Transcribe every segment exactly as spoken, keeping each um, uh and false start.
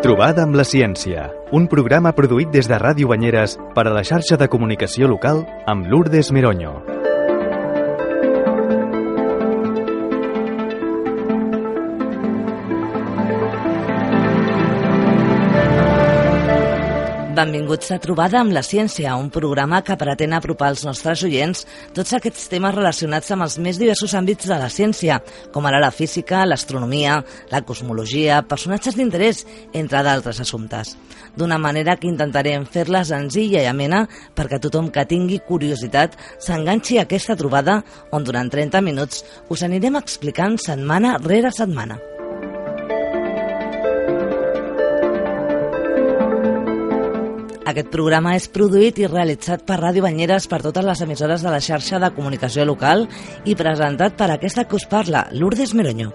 Trobada amb la ciència, un programa produït des de Ràdio Banyeres per a la xarxa de comunicació local amb Lourdes Meronyo. Benvinguts a Trobada amb la ciència, un programa que pretén apropar als nostres oients tots aquests temes relacionats amb els més diversos àmbits de la ciència, com ara la física, l'astronomia, la cosmologia, personatges d'interès, entre d'altres assumptes. D'una manera que intentarem fer-la senzilla i amena perquè tothom que tingui curiositat s'enganxi a aquesta trobada on durant trenta minuts us anirem explicant setmana rere setmana. Aquest programa és produït i realitzat per Ràdio Banyeres per totes les emissores de la xarxa de comunicació local i presentat per aquesta que us parla, Lourdes Meronyo.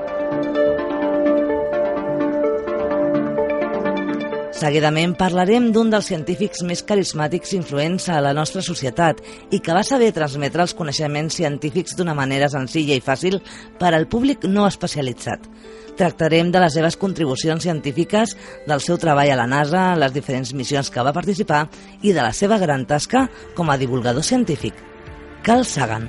Seguidament parlarem d'un dels científics més carismàtics i influents a la nostra societat i que va saber transmetre els coneixements científics d'una manera senzilla i fàcil per al públic no especialitzat. Tractarem de les seves contribucions científiques, del seu treball a la NASA, les diferents missions que va participar i de la seva gran tasca com a divulgador científic. Carl Sagan.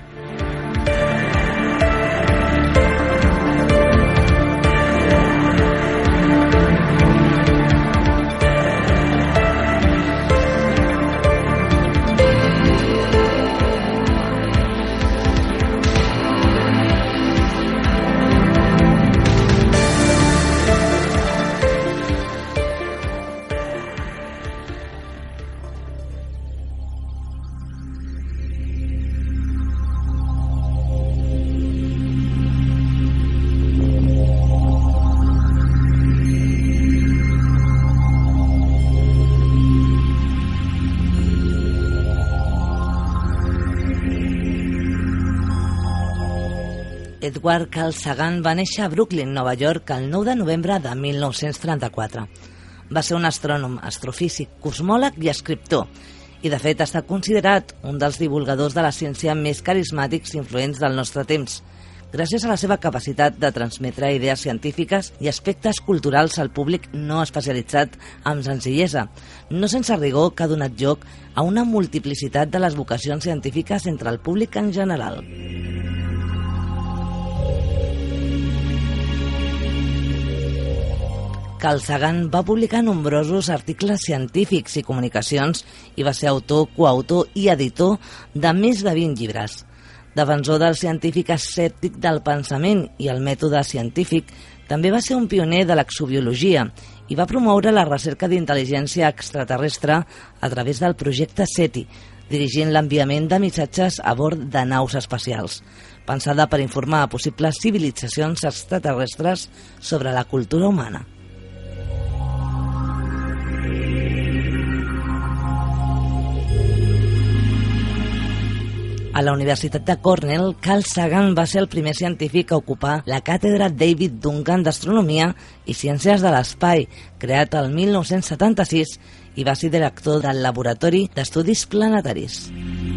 Edward Carl Sagan va néixer a Brooklyn, Nova York, el nou de novembre de mil nou-cents trenta-quatre. Va ser un astrònom, astrofísic, cosmòleg i escriptor, i de fet està considerat un dels divulgadors de la ciència més carismàtics i influents del nostre temps, gràcies a la seva capacitat de transmetre idees científiques i aspectes culturals al públic no especialitzat amb senzillesa, no sense rigor que ha donat lloc a una multiplicitat de les vocacions científiques entre el públic en general. Carl Sagan va publicar nombrosos articles científics i comunicacions i va ser autor, coautor i editor de més de vint llibres. Defensor del científic escèptic del pensament i el mètode científic, també va ser un pioner de l'exobiologia i va promoure la recerca d'intel·ligència extraterrestre a través del projecte SETI, dirigint l'enviament de missatges a bord de naus espacials, pensada per informar a possibles civilitzacions extraterrestres sobre la cultura humana. A la Universitat de Cornell, Carl Sagan va ser el primer científic a ocupar la càtedra David Duncan d'Astronomia i Ciències de l'Espai, creat el mil nou-cents setanta-sis, i va ser director del Laboratori d'Estudis Planetaris.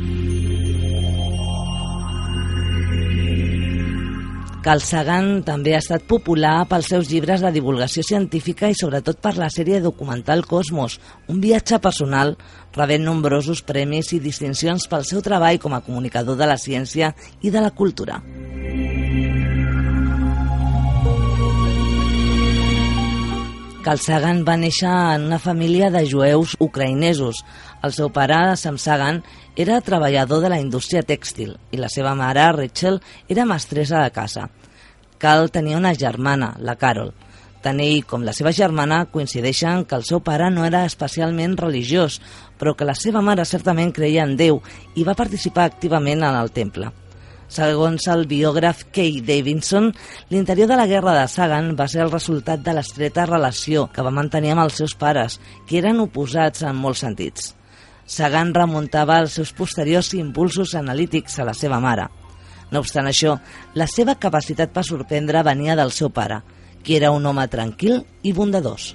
Carl Sagan també ha estat popular pels seus llibres de divulgació científica i sobretot per la sèrie documental Cosmos, un viatge personal, rebent nombrosos premis i distincions pel seu treball com a comunicador de la ciència i de la cultura. Carl Sagan va néixer en una família de jueus ucraïnesos. El seu pare, Sam Sagan, era treballador de la indústria tèxtil i la seva mare, Rachel, era mestressa de casa. Carl tenia una germana, la Carol. Tant ell com la seva germana coincideixen que el seu pare no era especialment religiós, però que la seva mare certament creia en Déu i va participar activament en el temple. Segons el biògraf Kay Davidson, l'interior de la guerra de Sagan va ser el resultat de l'estreta relació que va mantenir amb els seus pares, que eren oposats en molts sentits. Sagan remuntava els seus posteriors impulsos analítics a la seva mare. No obstant això, la seva capacitat per sorprendre venia del seu pare, qui era un home tranquil i bondadós.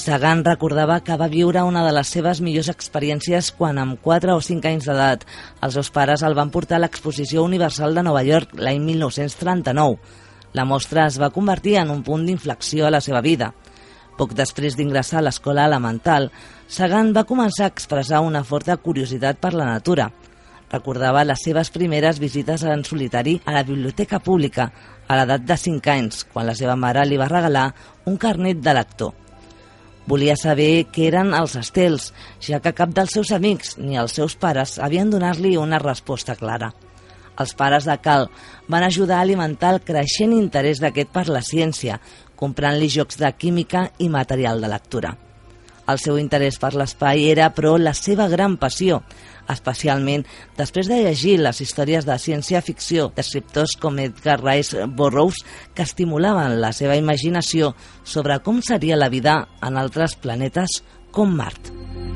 Sagan recordava que va viure una de les seves millors experiències quan, amb quatre o cinc anys d'edat, els seus pares el van portar a l'Exposició Universal de Nova York l'any mil nou-cents trenta-nou. La mostra es va convertir en un punt d'inflexió a la seva vida. Poc després d'ingressar a l'escola elemental, Sagan va començar a expressar una forta curiositat per la natura. Recordava les seves primeres visites en solitari a la biblioteca pública a l'edat de cinc anys, quan la seva mare li va regalar un carnet de lector. Volia saber què eren els estels, ja que cap dels seus amics ni els seus pares havien donat-li una resposta clara. Els pares de Cal van ajudar a alimentar el creixent interès d'aquest per la ciència, comprant-li jocs de química i material de lectura. El seu interès per l'espai era, però, la seva gran passió, especialment després de llegir les històries de ciència-ficció d'escriptors com Edgar Rice Burroughs, que estimulaven la seva imaginació sobre com seria la vida en altres planetes com Mart.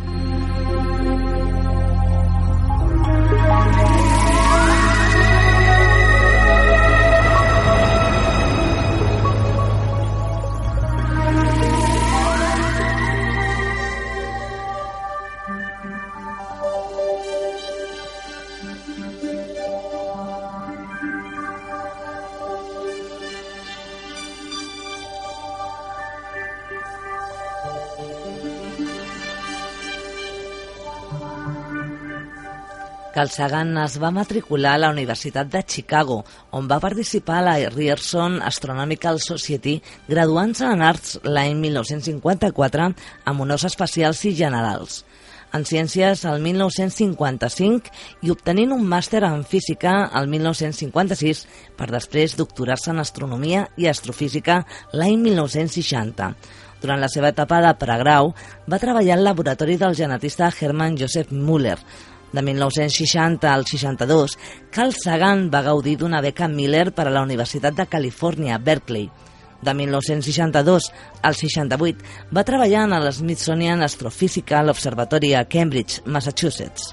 Carl Sagan es va matricular a la Universitat de Chicago, on va participar a la Ryerson Astronomical Society, graduant-se en arts l'any mil nou-cents cinquanta-quatre amb honors especials i generals. En ciències el mil nou-cents cinquanta-cinc i obtenint un màster en física el mil nou-cents cinquanta-sis per després doctorar-se en astronomia i astrofísica l'any mil nou-cents seixanta. Durant la seva etapa de pregrau va treballar al laboratori del genetista Hermann Joseph Müller. De mil nou-cents seixanta al seixanta-dos, Carl Sagan va gaudir d'una beca Miller per a la Universitat de Califòrnia, Berkeley. De mil nou-cents seixanta-dos al seixanta-vuit va treballar en l'Smithsonian Astrophysical Observatory a Cambridge, Massachusetts.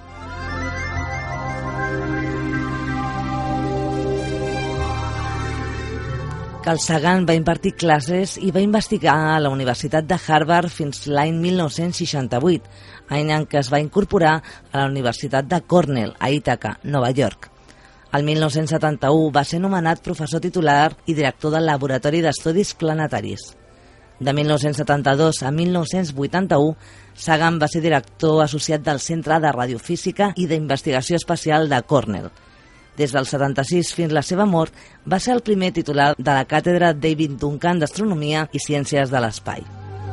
Carl Sagan va impartir classes i va investigar a la Universitat de Harvard fins l'any mil nou-cents seixanta-vuit, any en què es va incorporar a la Universitat de Cornell, a Ítaca, Nova York. El mil nou-cents setanta-u va ser nomenat professor titular i director del Laboratori d'Estudis Planetaris. De mil nou-cents setanta-dos a mil nou-cents vuitanta-u, Sagan va ser director associat del Centre de Radiofísica i d'Investigació Espacial de Cornell. Des del setanta-sis fins la seva mort, va ser el primer titular de la càtedra David Duncan d'Astronomia i Ciències de l'Espai.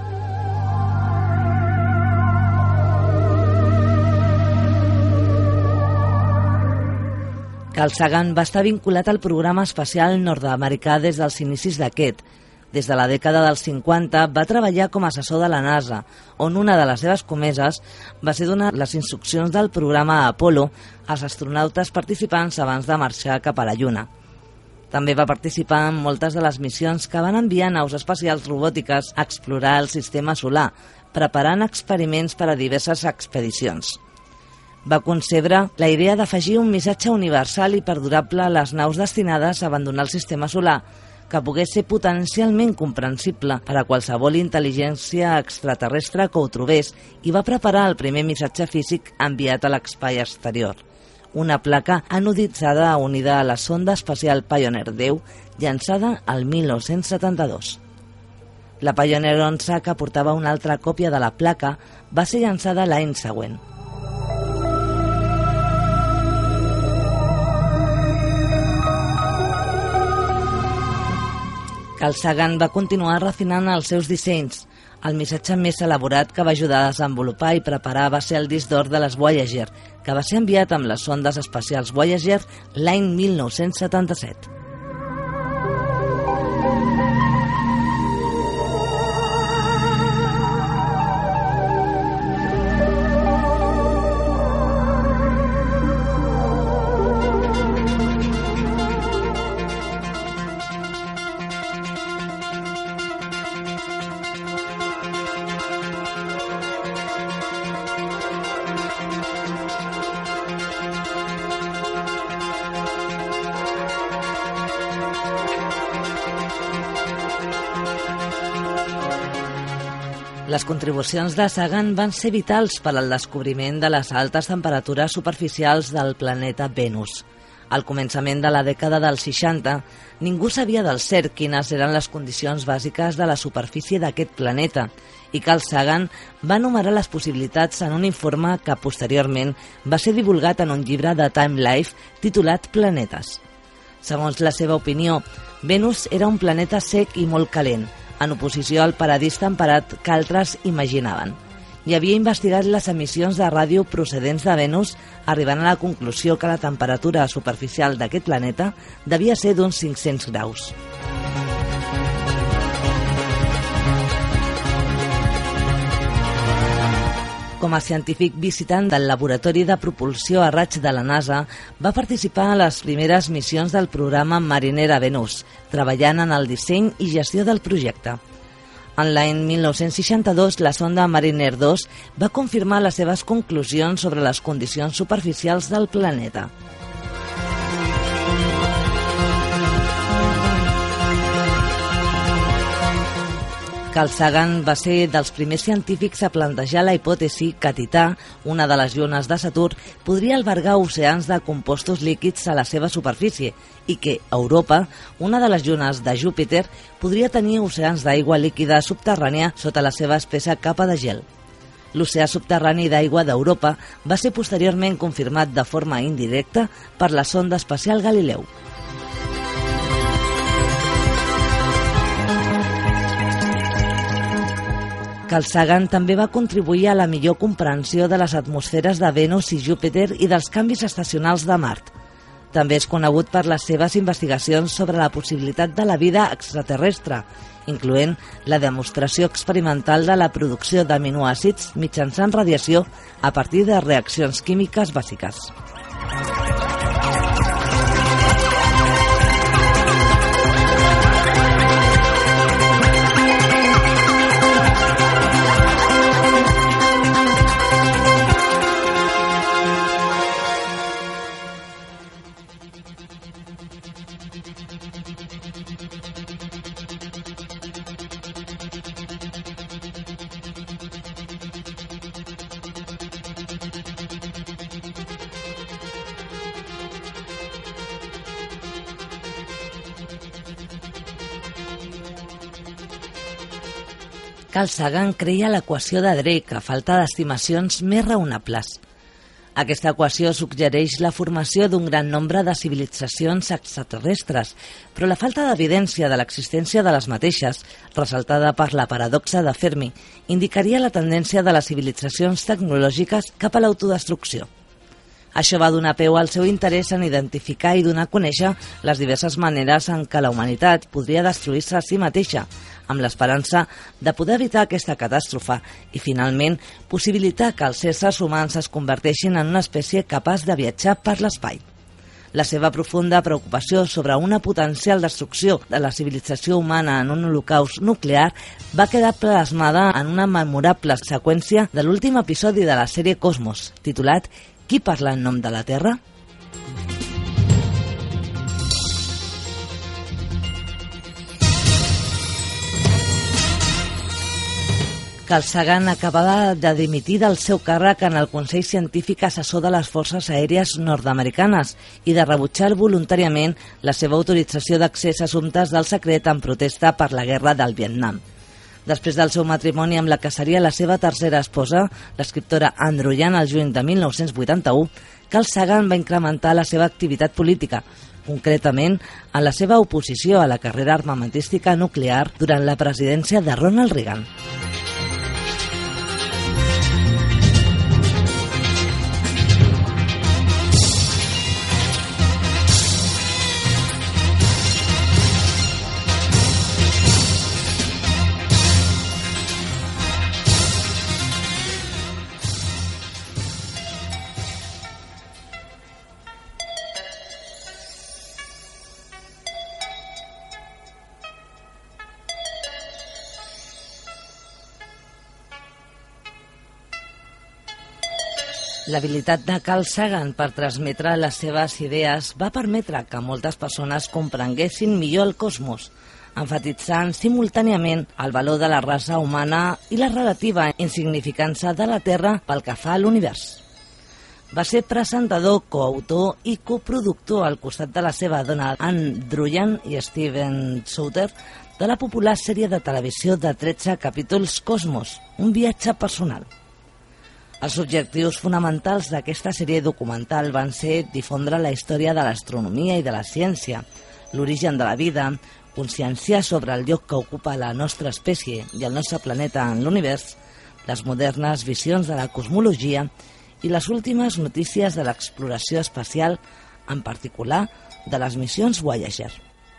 Carl Sagan va estar vinculat al programa espacial nord-americà des dels inicis d'aquest. Des de la dècada dels cinquanta va treballar com a assessor de la NASA, on una de les seves comeses va ser donar les instruccions del programa Apollo als astronautes participants abans de marxar cap a la Lluna. També va participar en moltes de les missions que van enviar naus espacials robòtiques a explorar el sistema solar, preparant experiments per a diverses expedicions. Va concebre la idea d'afegir un missatge universal i perdurable a les naus destinades a abandonar el sistema solar, que pogués ser potencialment comprensible per a qualsevol intel·ligència extraterrestre que ho trobés, i va preparar el primer missatge físic enviat a l'espai exterior, una placa anoditzada unida a la sonda espacial Pioneer deu, llançada al mil nou-cents setanta-dos. La Pioneer onze, que portava una altra còpia de la placa, va ser llançada l'any següent. Carl Sagan va continuar refinant els seus dissenys. El missatge més elaborat que va ajudar a desenvolupar i preparar va ser el disc d'or de les Voyager, que va ser enviat amb les sondes espacials Voyager l'any mil nou-cents setanta-set. Les contribucions de Sagan van ser vitals per al descobriment de les altes temperatures superficials del planeta Venus. Al començament de la dècada dels seixanta, ningú sabia del cert quines eren les condicions bàsiques de la superfície d'aquest planeta, i Carl Sagan va enumerar les possibilitats en un informe que posteriorment va ser divulgat en un llibre de Time Life titulat Planetes. Segons la seva opinió, Venus era un planeta sec i molt calent, en oposició al paradís temperat que altres imaginaven. I havia investigat les emissions de ràdio procedents de Venus, arribant a la conclusió que la temperatura superficial d'aquest planeta devia ser d'uns cinc-cents graus. Com a científic visitant del Laboratori de Propulsió a Raig de la NASA, va participar a les primeres missions del programa Mariner a Venus, treballant en el disseny i gestió del projecte. En l'any mil nou-cents seixanta-dos, la sonda Mariner dos va confirmar les seves conclusions sobre les condicions superficials del planeta. Carl Sagan va ser dels primers científics a plantejar la hipòtesi que Tità, una de les llunes de Saturn, podria albergar oceans de compostos líquids a la seva superfície i que Europa, una de les llunes de Júpiter, podria tenir oceans d'aigua líquida subterrània sota la seva espessa capa de gel. L'oceà subterrani d'aigua d'Europa va ser posteriorment confirmat de forma indirecta per la sonda espacial Galileu. Carl Sagan també va contribuir a la millor comprensió de les atmosferes de Venus i Júpiter i dels canvis estacionals de Mart. També és conegut per les seves investigacions sobre la possibilitat de la vida extraterrestre, incloent la demostració experimental de la producció d'aminoàcids mitjançant radiació a partir de reaccions químiques bàsiques. Carl Sagan creia l'equació de Drake a falta d'estimacions més raonables. Aquesta equació suggereix la formació d'un gran nombre de civilitzacions extraterrestres, però la falta d'evidència de l'existència de les mateixes, ressaltada per la paradoxa de Fermi, indicaria la tendència de les civilitzacions tecnològiques cap a l'autodestrucció. Això va donar peu al seu interès en identificar i donar a conèixer les diverses maneres en què la humanitat podria destruir-se a si mateixa, amb l'esperança de poder evitar aquesta catàstrofe i, finalment, possibilitar que els éssers humans es converteixin en una espècie capaç de viatjar per l'espai. La seva profunda preocupació sobre una potencial destrucció de la civilització humana en un holocaust nuclear va quedar plasmada en una memorable seqüència de l'últim episodi de la sèrie Cosmos, titulat Qui parla en nom de la Terra? Carl Sagan acabava de dimitir del seu càrrec en el Consell Científic Assessor de les Forces Aèries Nord-Americanes i de rebutjar voluntàriament la seva autorització d'accés a assumptes del secret en protesta per la guerra del Vietnam. Després del seu matrimoni amb la que seria la seva tercera esposa, l'escriptora Andrew Yang, al juny de mil nou-cents vuitanta-u, Carl Sagan va incrementar la seva activitat política, concretament en la seva oposició a la carrera armamentística nuclear durant la presidència de Ronald Reagan. L'habilitat de Carl Sagan per transmetre les seves idees va permetre que moltes persones comprenguessin millor el cosmos. emfatitzant simultàniament el valor de la raça humana i la relativa insignificança de la Terra pel que fa a l'univers. Va ser presentador, coautor i coproductor al costat de la seva dona Anne Druyan i Steven Souter de la popular sèrie de televisió de tretze capítols Cosmos, un viatge personal. Els objectius fonamentals d'aquesta sèrie documental van ser difondre la història de l'astronomia i de la ciència, l'origen de la vida, conscienciar sobre el lloc que ocupa la nostra espècie i el nostre planeta en l'univers, les modernes visions de la cosmologia i les últimes notícies de l'exploració espacial, en particular de les missions Voyager.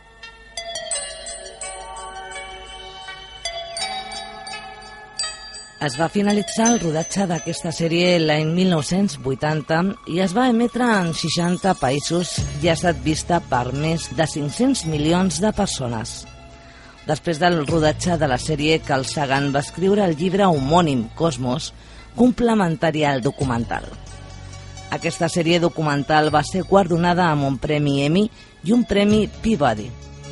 Es va finalitzar el rodatge d'aquesta sèrie l'any mil nou-cents vuitanta i es va emetre en seixanta països i ha estat vista per més de cinc-cents milions de persones. Després del rodatge de la sèrie, Carl Sagan va escriure el llibre homònim Cosmos, complementari al documental. Aquesta sèrie documental va ser guardonada amb un premi Emmy i un premi Peabody.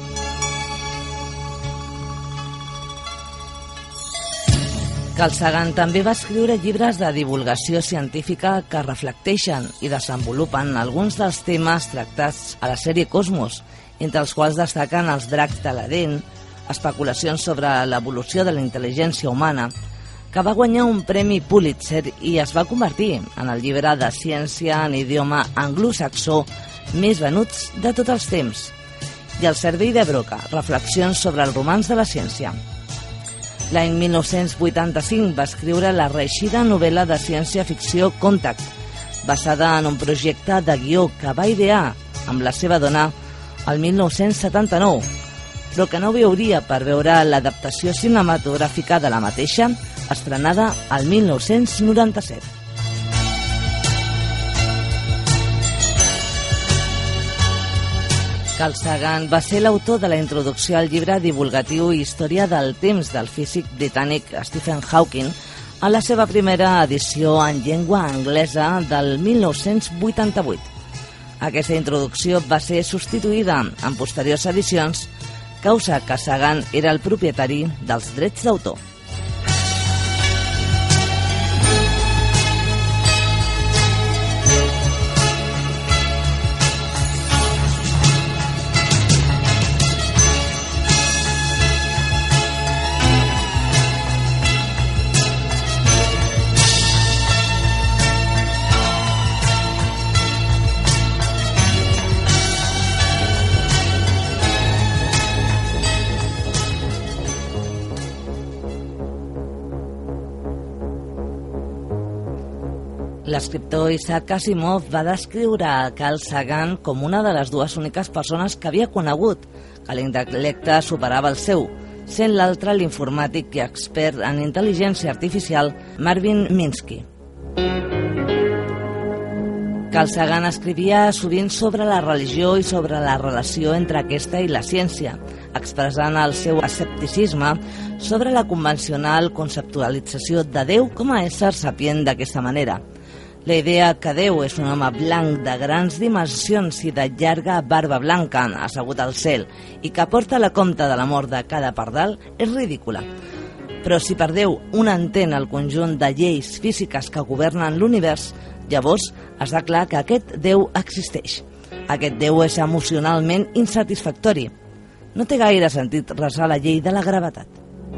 Carl Sagan també va escriure llibres de divulgació científica que reflecteixen i desenvolupen alguns dels temes tractats a la sèrie Cosmos, entre els quals destaquen els dracs de l'Eden, especulacions sobre l'evolució de la intel·ligència humana, que va guanyar un premi Pulitzer i es va convertir en el llibre de ciència en idioma anglosaxó més venuts de tots els temps, i El servei de Broca, reflexions sobre el romanç de la ciència. L'any mil nou-cents vuitanta-cinc va escriure la reeixida novel·la de ciència-ficció Contact, basada en un projecte de guió que va idear amb la seva dona el mil nou-cents setanta-nou, però que no veuria per veure l'adaptació cinematogràfica de la mateixa, estrenada al mil nou-cents noranta-set. Carl Sagan va ser l'autor de la introducció al llibre divulgatiu Història del temps del físic britànic Stephen Hawking a la seva primera edició en llengua anglesa del mil nou-cents vuitanta-vuit. Aquesta introducció va ser substituïda en posteriors edicions, causa que Sagan era el propietari dels drets d'autor. L'escriptor Isaac Asimov va descriure a Carl Sagan com una de les dues úniques persones que havia conegut que l'intel·lecte superava el seu, sent l'altre l'informàtic i expert en intel·ligència artificial Marvin Minsky. Carl Sagan escrivia sovint sobre la religió i sobre la relació entre aquesta i la ciència, expressant el seu escepticisme sobre la convencional conceptualització de Déu com a ésser sapient d'aquesta manera. La idea que Déu és un home blanc de grans dimensions i de llarga barba blanca assegut al cel i que porta la compta de la mort de cada pardal és ridícula. Però si per Déu un entén el conjunt de lleis físiques que governen l'univers, llavors està clar que aquest Déu existeix. Aquest Déu és emocionalment insatisfactori. No té gaire sentit resar la llei de la gravetat.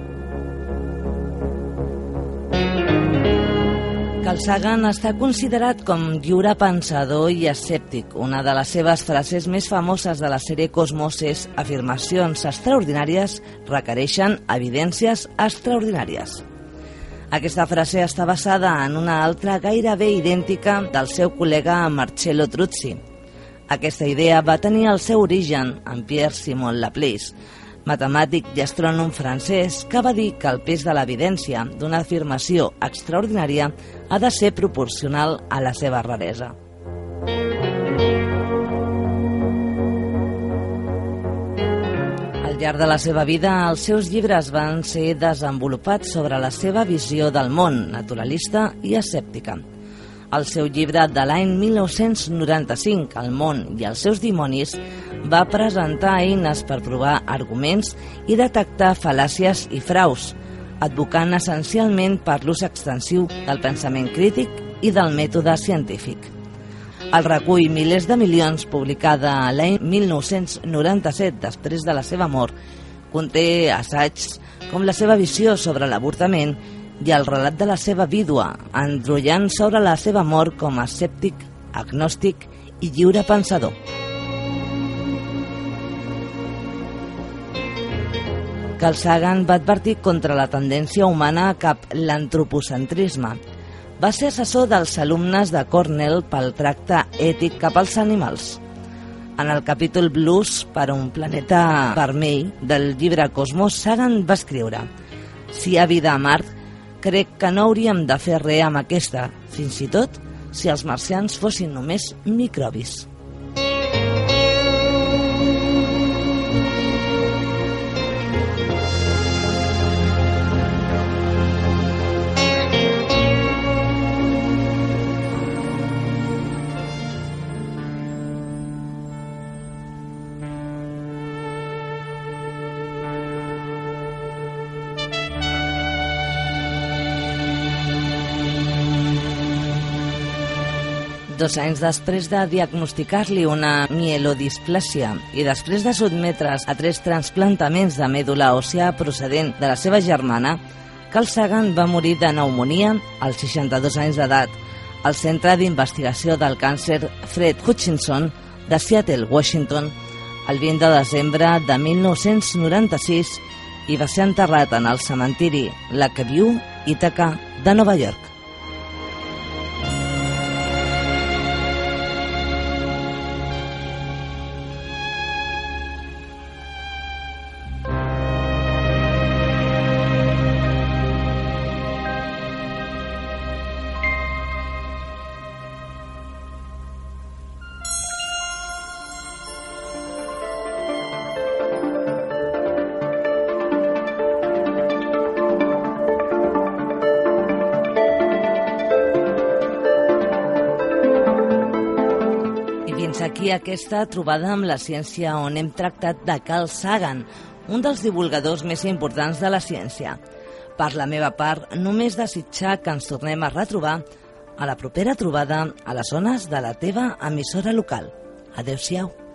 Carl Sagan està considerat com lliure pensador i escèptic. Una de les seves frases més famoses de la sèrie Cosmos és «Afirmacions extraordinàries requereixen evidències extraordinàries». Aquesta frase està basada en una altra gairebé idèntica del seu col·lega Marcello Truzzi. Aquesta idea va tenir el seu origen en Pierre-Simon Laplace, matemàtic i astrònom francès, que va dir que el pes de l'evidència d'una afirmació extraordinària ha de ser proporcional a la seva raresa. Al llarg de la seva vida, els seus llibres van ser desenvolupats sobre la seva visió del món, naturalista i escèptica. El seu llibre de l'any mil nou-cents noranta-cinc, El món i els seus dimonis, va presentar eines per provar arguments i detectar fal·làcies i fraus, advocant essencialment per l'ús extensiu del pensament crític i del mètode científic. El recull Milers de milions, publicada l'any mil nou-cents noranta-set, després de la seva mort, conté assaigs com la seva visió sobre l'avortament i el relat de la seva vídua, endrollant sobre la seva mort com a escèptic, agnòstic i lliure pensador. Carl Sagan va advertir contra la tendència humana cap l'antropocentrisme. Va ser assessor dels alumnes de Cornell pel tracte ètic cap als animals. En el capítol Blues per a un planeta vermell del llibre Cosmos, Sagan va escriure: «Si hi ha vida a Mart, crec que no hauríem de fer res amb aquesta, fins i tot si els marcians fossin només microbis». Dos anys després de diagnosticar-li una mielodisplàsia i després de sotmetre's a tres trasplantaments de mèdula òssia procedent de la seva germana, Carl Sagan va morir de pneumònia als seixanta-dos anys d'edat al Centre d'Investigació del Càncer Fred Hutchinson de Seattle, Washington, el vint de desembre de mil nou-cents noranta-sis, i va ser enterrat en el cementiri Lakeview, Ítaca, de Nova York. Aquí aquesta trobada amb la ciència on hem tractat de Carl Sagan, un dels divulgadors més importants de la ciència. Per la meva part, només desitjar que ens tornem a retrobar a la propera trobada a les zones de la teva emissora local. Adéu-siau.